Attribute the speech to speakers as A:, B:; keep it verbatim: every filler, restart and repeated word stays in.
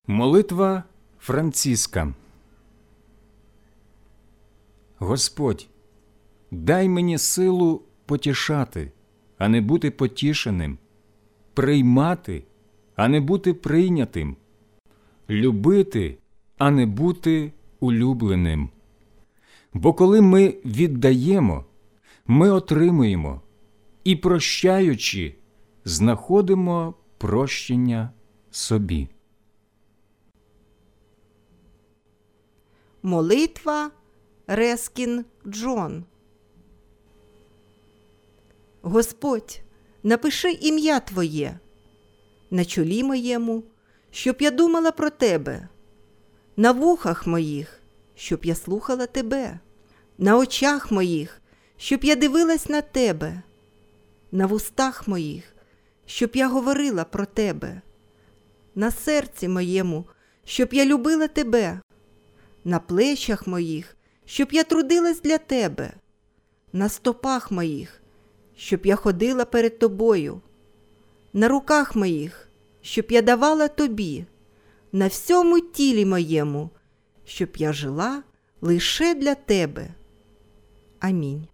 A: Молитва Франциска. Господь, дай мені силу потішати, а не бути потішеним, приймати, а не бути прийнятим, любити, а не бути улюбленим. Бо коли ми віддаємо, ми отримуємо, і прощаючи, знаходимо прощення собі.
B: Молитва Рескін Джон. Господь, напиши ім'я Твоє на чолі моєму, щоб я думала про Тебе, на вухах моїх, щоб я слухала Тебе, на очах моїх, щоб я дивилась на Тебе, на вустах моїх, щоб я говорила про Тебе, на серці моєму, щоб я любила Тебе, на плечах моїх, щоб я трудилась для Тебе, на стопах моїх, щоб я ходила перед Тобою, на руках моїх, щоб я давала Тобі, на всьому тілі моєму, щоб я жила лише для Тебе. Амінь.